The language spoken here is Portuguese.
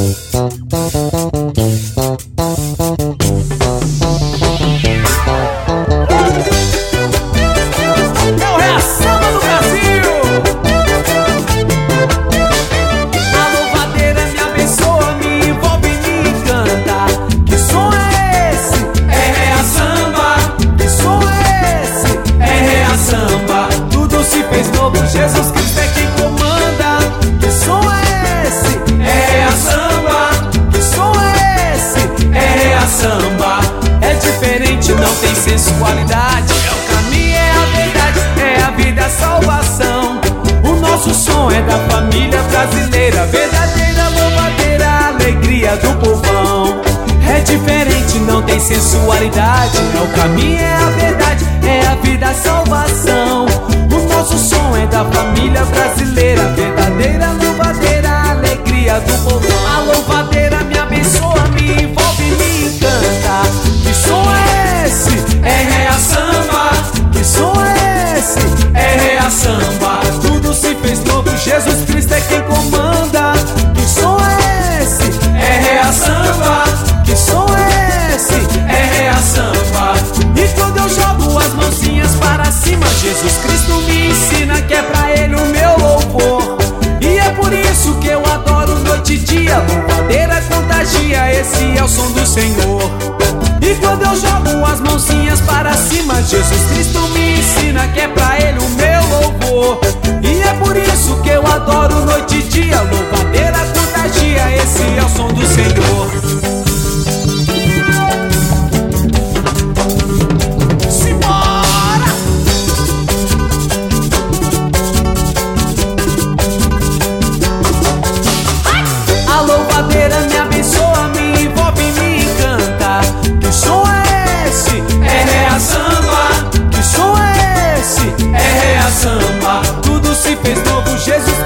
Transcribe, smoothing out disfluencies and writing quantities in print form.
Jesus Cristo é quem comanda. Que som é esse? É a samba. Que som é esse? É a samba. É diferente, não tem sensualidade. É o caminho, é a verdade, é a vida, a salvação. O nosso som é da família brasileira, verdadeira louvadeira, a alegria do povão. É diferente, não tem sensualidade. É o caminho, é a verdade, é a vida, a salvação. O nosso som é da família brasileira, verdadeira louvadeira, a alegria do povão. A louvadeira me abençoa, me envolve, me encanta. Que som é esse? É a samba. Que som é esse? É a samba. Tudo se fez novo, Jesus Cristo é quem comanda. Que som é esse? É a samba. Que som é esse? É a samba. E quando eu jogo as mãozinhas para cima, Jesus Cristo me ensina que é pra Ele o meu louvor. E é por isso que eu adoro noite e dia. Louvadeira contagia, esse é o som do Senhor. E quando eu jogo as mãozinhas para cima, Jesus Cristo me ensina que é pra Ele o meu louvor. E é por isso que eu adoro noite e dia. Louvadeira contagia, esse é o som do Senhor. Me abençoa, me envolve, me encanta. Que som é esse? É a samba. Que som é esse? É a samba. Tudo se fez novo, Jesus